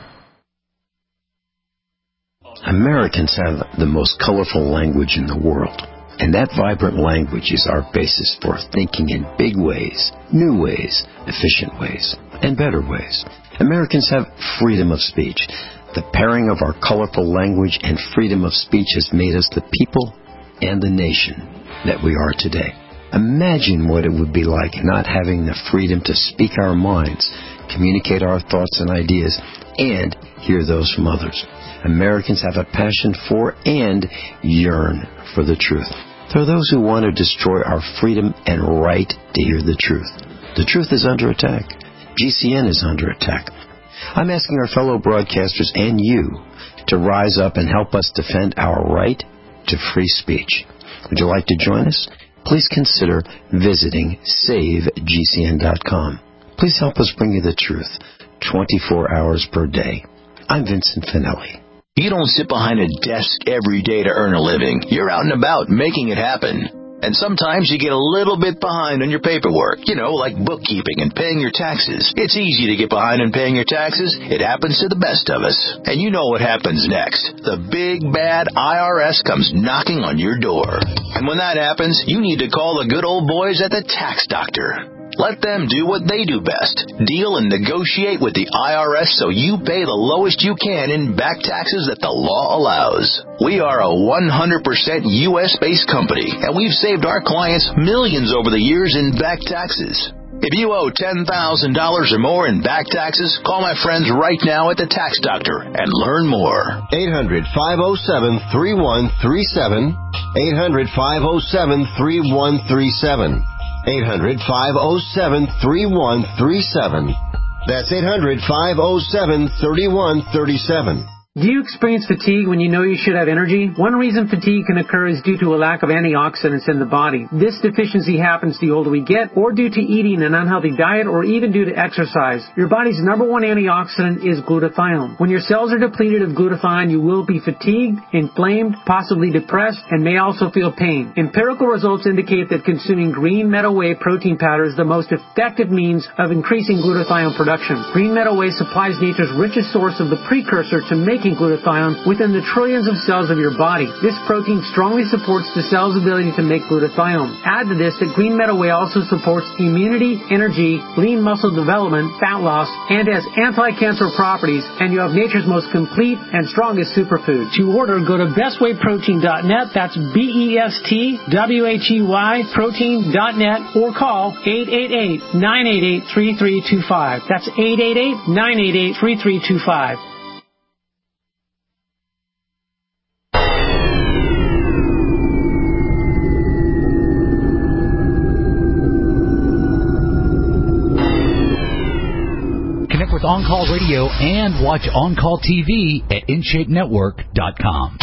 Americans have the most colorful language in the world, and that vibrant language is our basis for thinking in big ways, new ways, efficient ways, and better ways. Americans have freedom of speech. The pairing of our colorful language and freedom of speech has made us the people and the nation that we are today. Imagine what it would be like not having the freedom to speak our minds, communicate our thoughts and ideas, and hear those from others. Americans have a passion for and yearn for the truth. There are those who want to destroy our freedom and right to hear the truth. The truth is under attack. G C N is under attack. I'm asking our fellow broadcasters and you to rise up and help us defend our right to free speech. Would you like to join us? Please consider visiting save G C N dot com. Please help us bring you the truth twenty-four hours per day. I'm Vincent Finelli. You don't sit behind a desk every day to earn a living. You're out and about making it happen. And sometimes you get a little bit behind on your paperwork, you know, like bookkeeping and paying your taxes. It's easy to get behind in paying your taxes. It happens to the best of us. And you know what happens next. The big, bad I R S comes knocking on your door. And when that happens, you need to call the good old boys at the Tax Doctor. Let them do what they do best. Deal and negotiate with the I R S so you pay the lowest you can in back taxes that the law allows. We are a one hundred percent U S-based company, and we've saved our clients millions over the years in back taxes. If you owe ten thousand dollars or more in back taxes, call my friends right now at the Tax Doctor and learn more. eight hundred, five oh seven, three one three seven. eight hundred, five oh seven, three one three seven. eight hundred, five oh seven, three one three seven. That's eight hundred, five oh seven, three one three seven. Do you experience fatigue when you know you should have energy? One reason fatigue can occur is due to a lack of antioxidants in the body. This deficiency happens the older we get, or due to eating an unhealthy diet, or even due to exercise. Your body's number one antioxidant is glutathione. When your cells are depleted of glutathione, you will be fatigued, inflamed, possibly depressed, and may also feel pain. Empirical results indicate that consuming green meadow whey protein powder is the most effective means of increasing glutathione production. Green meadow whey supplies nature's richest source of the precursor to making glutathione within the trillions of cells of your body. This protein strongly supports the cell's ability to make glutathione. Add to this that green meadow whey also supports immunity, energy, lean muscle development, fat loss, and has anti-cancer properties, and you have nature's most complete and strongest superfood. To order, go to best way protein dot net, that's B E S T W H E Y protein dot net, or call eight eight eight, nine eight eight, three three two five. That's eight eight eight, nine eight eight, three three two five. Connect with On Call Radio and watch On Call T V at in shape network dot com.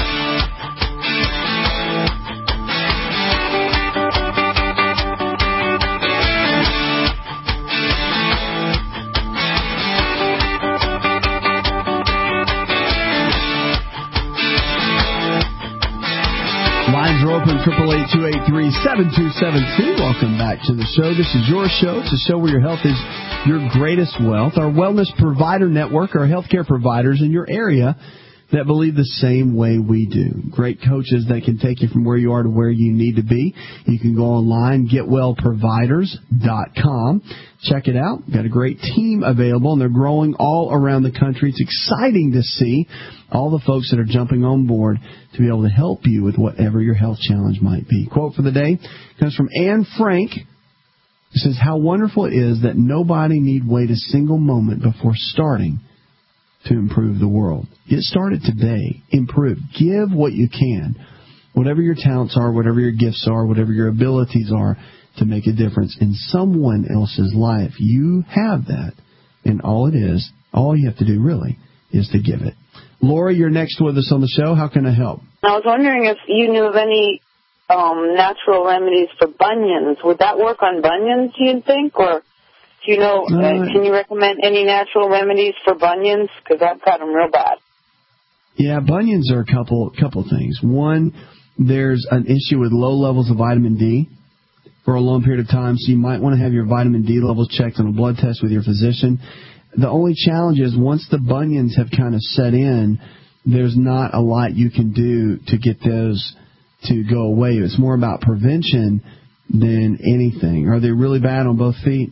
Lines are open, triple eight, two eight three, seven two seven two. Welcome back to the show. This is your show. It's a show where your health is your greatest wealth. Our Wellness Provider Network are healthcare providers in your area that believe the same way we do. Great coaches that can take you from where you are to where you need to be. You can go online, get well providers dot com. Check it out. Got a great team available, and they're growing all around the country. It's exciting to see all the folks that are jumping on board to be able to help you with whatever your health challenge might be. Quote for the day comes from Anne Frank. It says, how wonderful it is that nobody need wait a single moment before starting to improve the world. Get started today. Improve. Give what you can. Whatever your talents are, whatever your gifts are, whatever your abilities are, to make a difference in someone else's life. You have that. And all it is, all you have to do really, is to give it. Laura, you're next with us on the show. How can I help? I was wondering if you knew of any um, natural remedies for bunions. Would that work on bunions, do you think? Or do you know, uh, uh, can you recommend any natural remedies for bunions? Because I've got them real bad. Yeah, bunions are a couple couple things. One, there's an issue with low levels of vitamin D for a long period of time, so you might want to have your vitamin D levels checked on a blood test with your physician. The only challenge is once the bunions have kind of set in, there's not a lot you can do to get those to go away. It's more about prevention than anything. Are they really bad on both feet?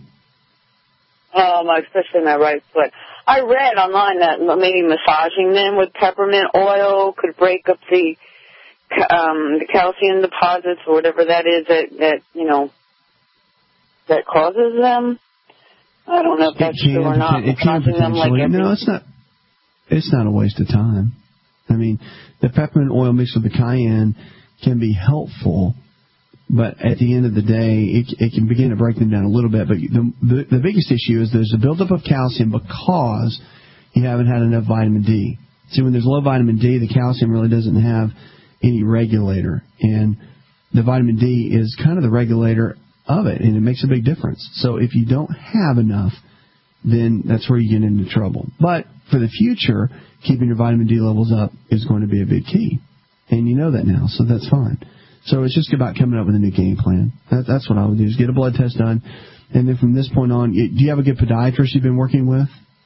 Um, especially my right foot. I read online that maybe massaging them with peppermint oil could break up the um, the calcium deposits or whatever that is that, that you know that causes them. I don't know if that's true or not. It can potentially. No, it's not. It's not a waste of time. I mean, the peppermint oil mixed with the cayenne can be helpful, but at the end of the day, it, it can begin to break them down a little bit. But the, the the biggest issue is there's a buildup of calcium because you haven't had enough vitamin D. See, when there's low vitamin D, the calcium really doesn't have any regulator, and the vitamin D is kind of the regulator of it, and it makes a big difference. So if you don't have enough, then that's where you get into trouble. But for the future, keeping your vitamin D levels up is going to be a big key, and you know that now, so that's fine. So it's just about coming up with a new game plan. That, that's what I would do, is get a blood test done, and then from this point on, do you have a good podiatrist you've been working with?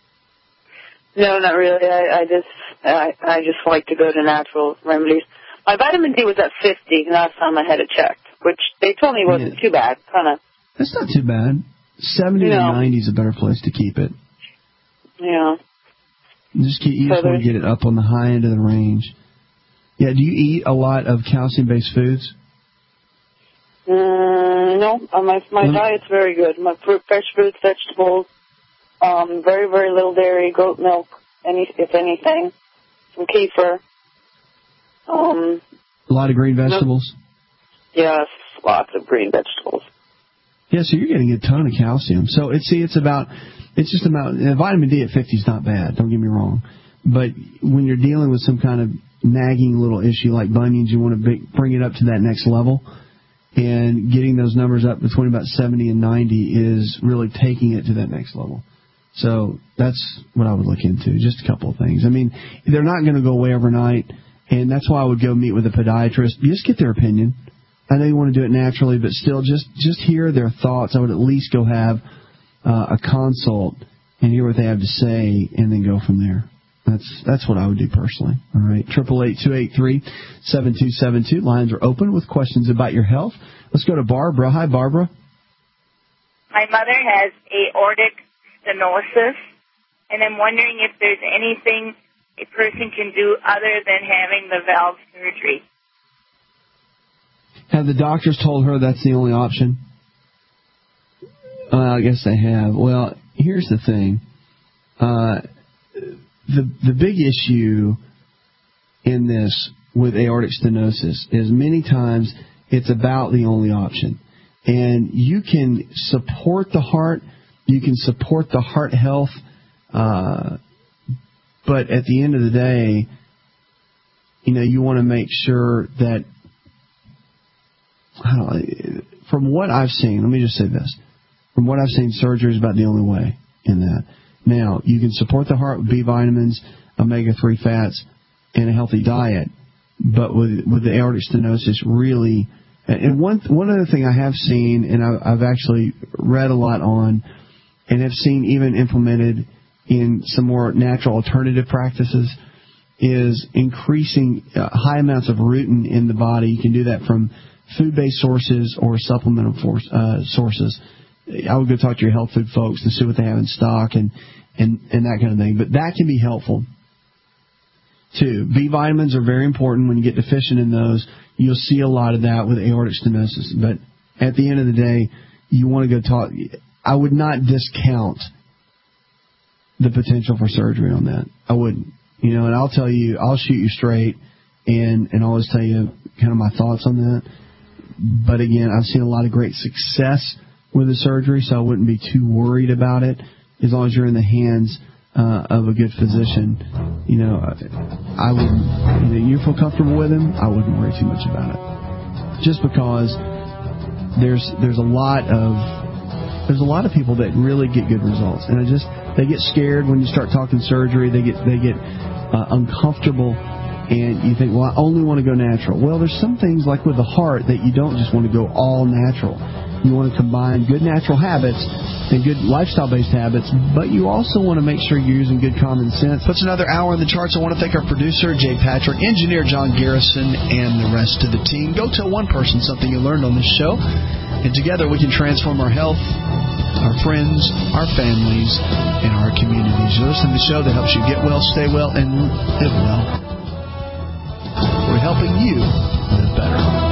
No, not really. I, I just I, I just like to go to natural remedies. My vitamin D was at fifty last time I had it checked, which they told me wasn't yeah. too bad. Kind of. That's not too bad. seventy you know, to ninety is a better place to keep it. Yeah. You just, keep, you so just want to get it up on the high end of the range. Yeah, do you eat a lot of calcium-based foods? Mm, no, uh, my my mm. diet's very good. My fruit, fresh fruits, vegetables, um, very, very little dairy, goat milk, any if anything, some kefir. Um, a lot of green vegetables? No, yes, lots of green vegetables. Yeah, so you're getting a ton of calcium. So, it's, see, it's about, it's just about, uh, vitamin D at fifty is not bad, don't get me wrong. but when you're dealing with some kind of nagging little issue like bunions, you want to bring it up to that next level. And getting those numbers up between about seventy and ninety is really taking it to that next level. So that's what I would look into, just a couple of things. I mean, they're not going to go away overnight, and that's why I would go meet with a podiatrist. Just get their opinion. I know you want to do it naturally, but still just, just hear their thoughts. I would at least go have uh, a consult and hear what they have to say and then go from there. That's that's what I would do personally. All right, eight eight eight, two eight three, seven two seven two. Lines are open with questions about your health. Let's go to Barbara. Hi, Barbara. My mother has aortic stenosis, and I'm wondering if there's anything a person can do other than having the valve surgery. Have the doctors told her that's the only option? Uh, I guess they have. Well, here's the thing. Uh, the the big issue in this with aortic stenosis is many times it's about the only option. And you can support the heart, you can support the heart health, uh, but at the end of the day, you know, you want to make sure that, I don't know, from what I've seen, let me just say this. From what I've seen, surgery is about the only way in that. Now, you can support the heart with B vitamins, omega three fats, and a healthy diet. But with with the aortic stenosis, really, and one one other thing I have seen, and I, I've actually read a lot on, and have seen even implemented in some more natural alternative practices, is increasing uh, high amounts of rutin in the body. You can do that from food-based sources or supplemental force, uh, sources. I would go talk to your health food folks and see what they have in stock and, and, and that kind of thing. But that can be helpful, too. B vitamins are very important. When you get deficient in those, you'll see a lot of that with aortic stenosis. But at the end of the day, you want to go talk. I would not discount the potential for surgery on that. I wouldn't. You know, and I'll tell you, I'll shoot you straight and, and always tell you kind of my thoughts on that. But again, I've seen a lot of great success with the surgery, so I wouldn't be too worried about it as long as you're in the hands uh, of a good physician. You know, I wouldn't, you know, you feel comfortable with him, I wouldn't worry too much about it. Just because there's there's a lot of there's a lot of people that really get good results, and I just they get scared when you start talking surgery. They get they get uh, uncomfortable. And you think, well, I only want to go natural. Well, there's some things like with the heart that you don't just want to go all natural. You want to combine good natural habits and good lifestyle-based habits, but you also want to make sure you're using good common sense. Puts another hour in the charts. I want to thank our producer, Jay Patrick, engineer John Garrison, and the rest of the team. Go tell one person something you learned on this show, and together we can transform our health, our friends, our families, and our communities. You listen to the show that helps you get well, stay well, and live well. We're helping you live better.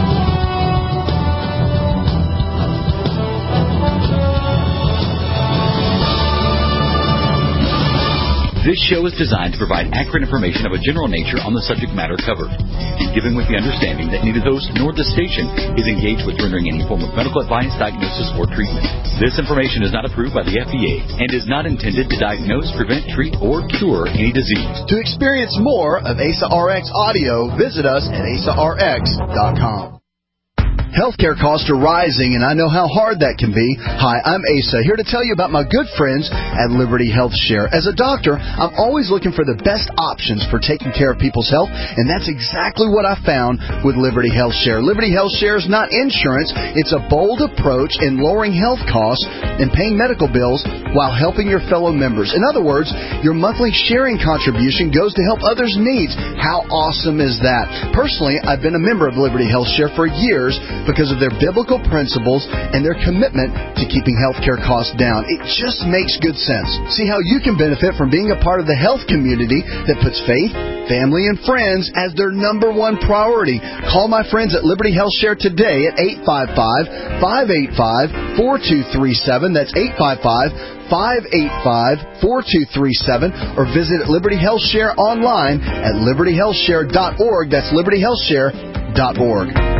This show is designed to provide accurate information of a general nature on the subject matter covered, and given with the understanding that neither the host nor the station is engaged with rendering any form of medical advice, diagnosis, or treatment. This information is not approved by the F D A and is not intended to diagnose, prevent, treat, or cure any disease. To experience more of A S A R X audio, visit us at A S A R X dot com. Healthcare costs are rising, and I know how hard that can be. Hi, I'm Asa, here to tell you about my good friends at Liberty Health Share. As a doctor, I'm always looking for the best options for taking care of people's health, and that's exactly what I found with Liberty Health Share. Liberty Health Share is not insurance. It's a bold approach in lowering health costs and paying medical bills while helping your fellow members. In other words, your monthly sharing contribution goes to help others' needs. How awesome is that? Personally, I've been a member of Liberty Health Share for years, because of their biblical principles and their commitment to keeping healthcare costs down. It just makes good sense. See how you can benefit from being a part of the health community that puts faith, family, and friends as their number one priority. Call my friends at Liberty Health Share today at eight five five, five eight five, four two three seven. That's eight five five, five eight five, four two three seven. Or visit Liberty Health Share online at liberty health share dot org. That's liberty health share dot org.